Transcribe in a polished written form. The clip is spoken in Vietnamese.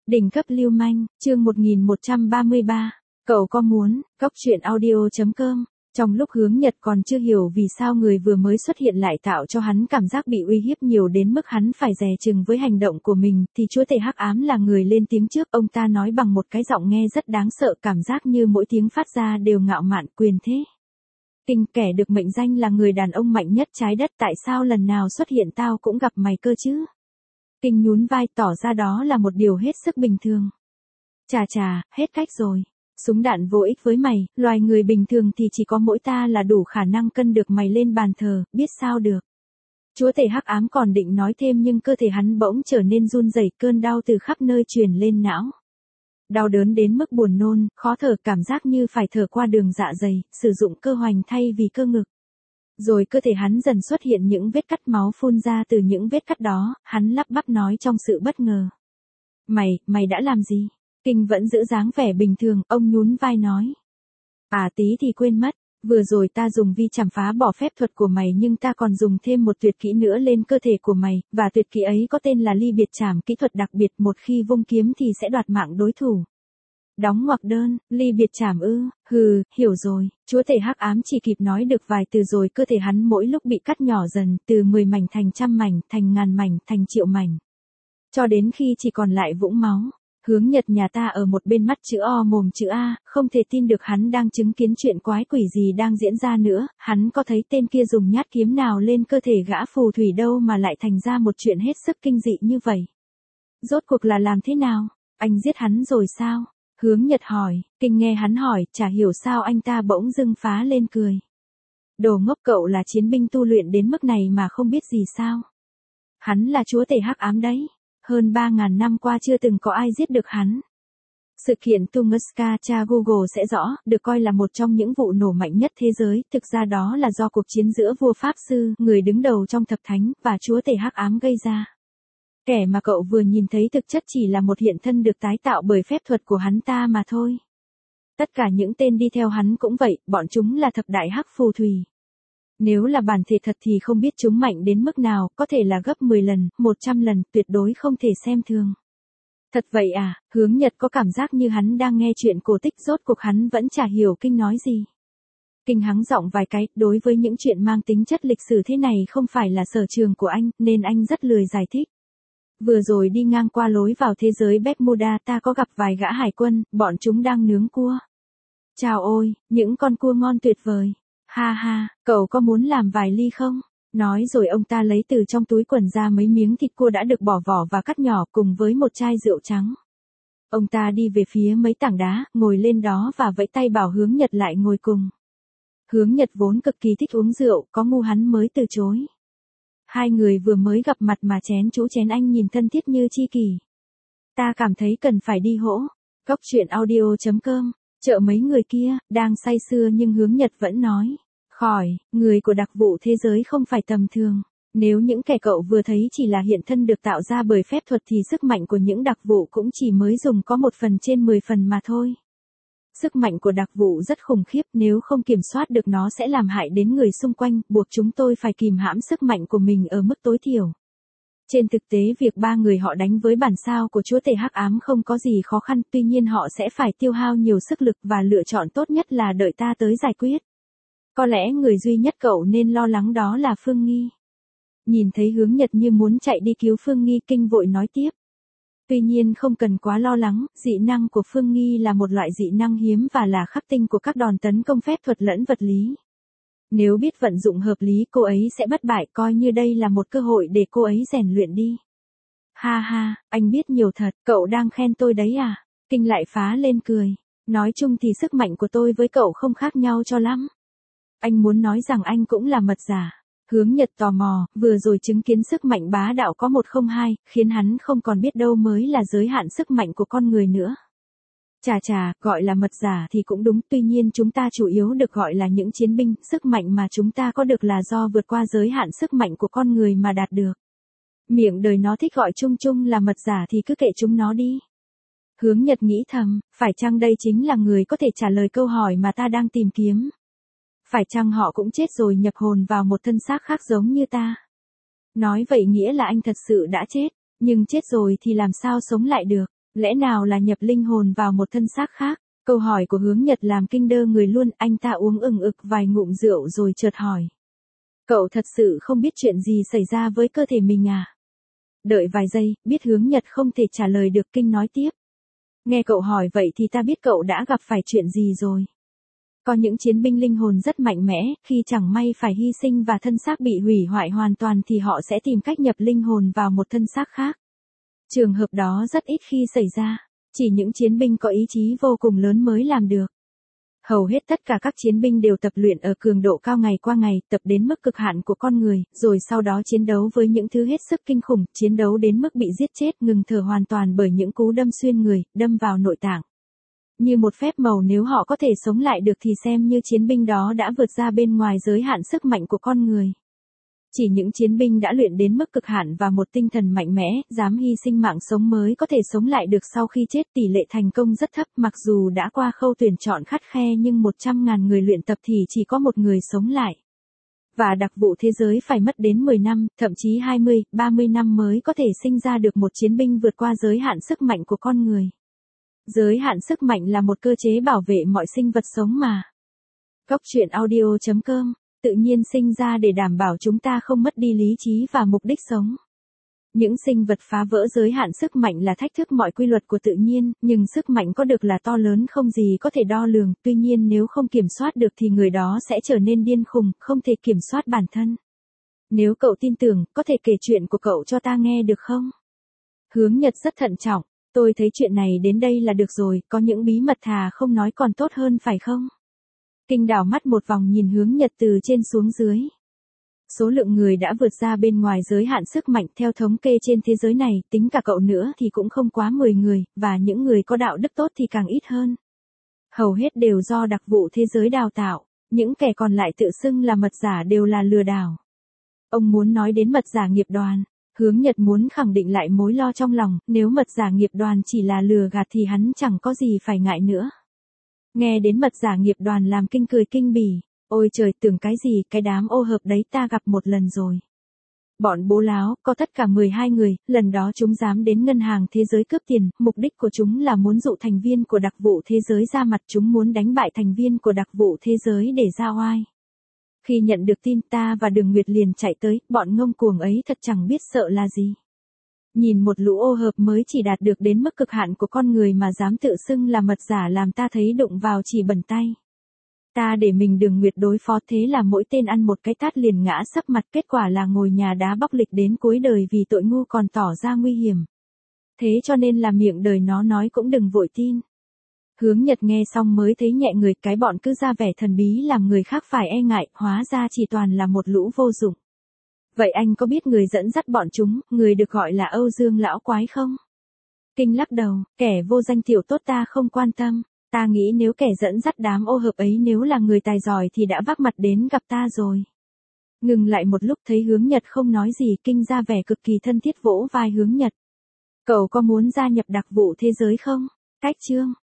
Đỉnh cấp lưu manh, chương 1133. Cậu có muốn, Cóc truyện audio.com. Trong lúc Hướng Nhật còn chưa hiểu vì sao người vừa mới xuất hiện lại tạo cho hắn cảm giác bị uy hiếp nhiều đến mức hắn phải dè chừng với hành động của mình, thì chúa tể hắc ám là người lên tiếng trước. Ông ta nói bằng một cái giọng nghe rất đáng sợ, cảm giác như mỗi tiếng phát ra đều ngạo mạn quyền thế. Kinh, kẻ được mệnh danh là người đàn ông mạnh nhất trái đất, tại sao lần nào xuất hiện tao cũng gặp mày cơ chứ? Kinh nhún vai tỏ ra đó là một điều hết sức bình thường. Chà, hết cách rồi. Súng đạn vô ích với mày, loài người bình thường thì chỉ có mỗi ta là đủ khả năng cân được mày lên bàn thờ, biết sao được. Chúa tể hắc ám còn định nói thêm nhưng cơ thể hắn bỗng trở nên run rẩy, cơn đau từ khắp nơi truyền lên não. Đau đớn đến mức buồn nôn, khó thở, cảm giác như phải thở qua đường dạ dày, sử dụng cơ hoành thay vì cơ ngực. Rồi cơ thể hắn dần xuất hiện những vết cắt, máu phun ra từ những vết cắt đó, hắn lắp bắp nói trong sự bất ngờ. Mày đã làm gì? Kinh vẫn giữ dáng vẻ bình thường, ông nhún vai nói. Tí thì quên mất, vừa rồi ta dùng vi chảm phá bỏ phép thuật của mày nhưng ta còn dùng thêm một tuyệt kỹ nữa lên cơ thể của mày, và tuyệt kỹ ấy có tên là ly biệt chảm, kỹ thuật đặc biệt, một khi vung kiếm thì sẽ đoạt mạng đối thủ. Đóng ngoặc đơn, ly biệt chảm ư? Hiểu rồi. Chúa tể hắc ám chỉ kịp nói được vài từ rồi cơ thể hắn mỗi lúc bị cắt nhỏ dần, từ 10 mảnh thành trăm mảnh, thành ngàn mảnh, thành triệu mảnh. Cho đến khi chỉ còn lại vũng máu. Hướng Nhật nhà ta ở một bên mắt chữ O mồm chữ A, không thể tin được hắn đang chứng kiến chuyện quái quỷ gì đang diễn ra nữa, hắn có thấy tên kia dùng nhát kiếm nào lên cơ thể gã phù thủy đâu mà lại thành ra một chuyện hết sức kinh dị như vậy. Rốt cuộc là làm thế nào? Anh giết hắn rồi sao? Hướng Nhật hỏi. Kinh nghe hắn hỏi, chả hiểu sao anh ta bỗng dưng phá lên cười. Đồ ngốc, cậu là chiến binh tu luyện đến mức này mà không biết gì sao? Hắn là chúa tể hắc ám đấy. Hơn 3.000 năm qua chưa từng có ai giết được hắn. Sự kiện Tunguska tra Google sẽ rõ, được coi là một trong những vụ nổ mạnh nhất thế giới, thực ra đó là do cuộc chiến giữa vua Pháp Sư, người đứng đầu trong thập thánh, và chúa tể hắc ám gây ra. Kẻ mà cậu vừa nhìn thấy thực chất chỉ là một hiện thân được tái tạo bởi phép thuật của hắn ta mà thôi. Tất cả những tên đi theo hắn cũng vậy, bọn chúng là thập đại hắc phù thủy. Nếu là bản thể thật thì không biết chúng mạnh đến mức nào, có thể là gấp 10 lần, 100 lần, tuyệt đối không thể xem thường. Thật vậy à? Hướng Nhật có cảm giác như hắn đang nghe chuyện cổ tích, rốt cuộc hắn vẫn chả hiểu Kinh nói gì. Kinh hắng giọng vài cái, đối với những chuyện mang tính chất lịch sử thế này không phải là sở trường của anh, nên anh rất lười giải thích. Vừa rồi đi ngang qua lối vào thế giới Bermuda ta có gặp vài gã hải quân, bọn chúng đang nướng cua. Chào ôi, những con cua ngon tuyệt vời. Ha, cậu có muốn làm vài ly không? Nói rồi ông ta lấy từ trong túi quần ra mấy miếng thịt cua đã được bỏ vỏ và cắt nhỏ cùng với một chai rượu trắng. Ông ta đi về phía mấy tảng đá, ngồi lên đó và vẫy tay bảo Hướng Nhật lại ngồi cùng. Hướng Nhật vốn cực kỳ thích uống rượu, có ngu hắn mới từ chối. Hai người vừa mới gặp mặt mà chén chú chén anh nhìn thân thiết như tri kỷ. Ta cảm thấy cần phải đi hỗ. Cóc truyện audio.com. Chợ mấy người kia, đang say sưa nhưng Hướng Nhật vẫn nói. Khỏi, người của đặc vụ thế giới không phải tầm thường. Nếu những kẻ cậu vừa thấy chỉ là hiện thân được tạo ra bởi phép thuật thì sức mạnh của những đặc vụ cũng chỉ mới dùng có 1 phần trên 10 phần mà thôi. Sức mạnh của đặc vụ rất khủng khiếp, nếu không kiểm soát được nó sẽ làm hại đến người xung quanh, buộc chúng tôi phải kìm hãm sức mạnh của mình ở mức tối thiểu. Trên thực tế việc 3 người họ đánh với bản sao của chúa tể hắc ám không có gì khó khăn, tuy nhiên họ sẽ phải tiêu hao nhiều sức lực và lựa chọn tốt nhất là đợi ta tới giải quyết. Có lẽ người duy nhất cậu nên lo lắng đó là Phương Nghi. Nhìn thấy Hướng Nhật như muốn chạy đi cứu Phương Nghi, Kinh vội nói tiếp. Tuy nhiên không cần quá lo lắng, dị năng của Phương Nghi là một loại dị năng hiếm và là khắc tinh của các đòn tấn công phép thuật lẫn vật lý. Nếu biết vận dụng hợp lý cô ấy sẽ bất bại, coi như đây là một cơ hội để cô ấy rèn luyện đi. Ha, anh biết nhiều thật, cậu đang khen tôi đấy à? Kinh lại phá lên cười. Nói chung thì sức mạnh của tôi với cậu không khác nhau cho lắm. Anh muốn nói rằng anh cũng là mật giả. Hướng Nhật tò mò, vừa rồi chứng kiến sức mạnh bá đạo có 102, khiến hắn không còn biết đâu mới là giới hạn sức mạnh của con người nữa. Chà, gọi là mật giả thì cũng đúng, tuy nhiên chúng ta chủ yếu được gọi là những chiến binh, sức mạnh mà chúng ta có được là do vượt qua giới hạn sức mạnh của con người mà đạt được. Miệng đời nó thích gọi chung là mật giả thì cứ kệ chúng nó đi. Hướng Nhật nghĩ thầm, phải chăng đây chính là người có thể trả lời câu hỏi mà ta đang tìm kiếm? Phải chăng họ cũng chết rồi nhập hồn vào một thân xác khác giống như ta? Nói vậy nghĩa là anh thật sự đã chết, nhưng chết rồi thì làm sao sống lại được? Lẽ nào là nhập linh hồn vào một thân xác khác? Câu hỏi của Hướng Nhật làm kinh đơ người luôn, anh ta uống ừng ực vài ngụm rượu rồi chợt hỏi. Cậu thật sự không biết chuyện gì xảy ra với cơ thể mình à? Đợi vài giây, biết Hướng Nhật không thể trả lời được, Kinh nói tiếp. Nghe cậu hỏi vậy thì ta biết cậu đã gặp phải chuyện gì rồi. Có những chiến binh linh hồn rất mạnh mẽ, khi chẳng may phải hy sinh và thân xác bị hủy hoại hoàn toàn thì họ sẽ tìm cách nhập linh hồn vào một thân xác khác. Trường hợp đó rất ít khi xảy ra, chỉ những chiến binh có ý chí vô cùng lớn mới làm được. Hầu hết tất cả các chiến binh đều tập luyện ở cường độ cao ngày qua ngày, tập đến mức cực hạn của con người, rồi sau đó chiến đấu với những thứ hết sức kinh khủng, chiến đấu đến mức bị giết chết, ngừng thở hoàn toàn bởi những cú đâm xuyên người, đâm vào nội tạng. Như một phép màu, nếu họ có thể sống lại được thì xem như chiến binh đó đã vượt ra bên ngoài giới hạn sức mạnh của con người. Chỉ những chiến binh đã luyện đến mức cực hạn và một tinh thần mạnh mẽ, dám hy sinh mạng sống mới có thể sống lại được sau khi chết. Tỷ lệ thành công rất thấp, mặc dù đã qua khâu tuyển chọn khắt khe nhưng 100.000 người luyện tập thì chỉ có một người sống lại. Và đặc vụ thế giới phải mất đến 10 năm, thậm chí 20, 30 năm mới có thể sinh ra được một chiến binh vượt qua giới hạn sức mạnh của con người. Giới hạn sức mạnh là một cơ chế bảo vệ mọi sinh vật sống mà. Góc truyện audio.com, tự nhiên sinh ra để đảm bảo chúng ta không mất đi lý trí và mục đích sống. Những sinh vật phá vỡ giới hạn sức mạnh là thách thức mọi quy luật của tự nhiên, nhưng sức mạnh có được là to lớn không gì có thể đo lường, tuy nhiên nếu không kiểm soát được thì người đó sẽ trở nên điên khùng, không thể kiểm soát bản thân. Nếu cậu tin tưởng, có thể kể chuyện của cậu cho ta nghe được không? Hướng Nhật rất thận trọng. Tôi thấy chuyện này đến đây là được rồi, có những bí mật thà không nói còn tốt hơn phải không? Kinh đảo mắt một vòng nhìn Hướng Nhật từ trên xuống dưới. Số lượng người đã vượt ra bên ngoài giới hạn sức mạnh theo thống kê trên thế giới này, tính cả cậu nữa thì cũng không quá 10 người, và những người có đạo đức tốt thì càng ít hơn. Hầu hết đều do đặc vụ thế giới đào tạo, những kẻ còn lại tự xưng là mật giả đều là lừa đảo. Ông muốn nói đến mật giả nghiệp đoàn. Hướng Nhật muốn khẳng định lại mối lo trong lòng, nếu mật giả nghiệp đoàn chỉ là lừa gạt thì hắn chẳng có gì phải ngại nữa. Nghe đến mật giả nghiệp đoàn làm Kinh cười kinh bỉ, ôi trời, tưởng cái gì, cái đám ô hợp đấy ta gặp một lần rồi. Bọn bố láo, có tất cả 12 người, lần đó chúng dám đến ngân hàng thế giới cướp tiền, mục đích của chúng là muốn dụ thành viên của đặc vụ thế giới ra mặt, chúng muốn đánh bại thành viên của đặc vụ thế giới để ra oai. Khi nhận được tin ta và Đường Nguyệt liền chạy tới, bọn ngông cuồng ấy thật chẳng biết sợ là gì. Nhìn một lũ ô hợp mới chỉ đạt được đến mức cực hạn của con người mà dám tự xưng là mật giả làm ta thấy đụng vào chỉ bẩn tay. Ta để mình Đường Nguyệt đối phó, thế là mỗi tên ăn một cái tát liền ngã sấp mặt, kết quả là ngồi nhà đá bóc lịch đến cuối đời vì tội ngu còn tỏ ra nguy hiểm. Thế cho nên là miệng đời nó nói cũng đừng vội tin. Hướng Nhật nghe xong mới thấy nhẹ người, cái bọn cứ ra vẻ thần bí làm người khác phải e ngại, hóa ra chỉ toàn là một lũ vô dụng. Vậy anh có biết người dẫn dắt bọn chúng, người được gọi là Âu Dương lão quái không? Kinh lắc đầu, kẻ vô danh tiểu tốt ta không quan tâm, ta nghĩ nếu kẻ dẫn dắt đám ô hợp ấy nếu là người tài giỏi thì đã vác mặt đến gặp ta rồi. Ngừng lại một lúc thấy Hướng Nhật không nói gì, Kinh ra vẻ cực kỳ thân thiết vỗ vai Hướng Nhật. Cậu có muốn gia nhập đặc vụ thế giới không? Cách chương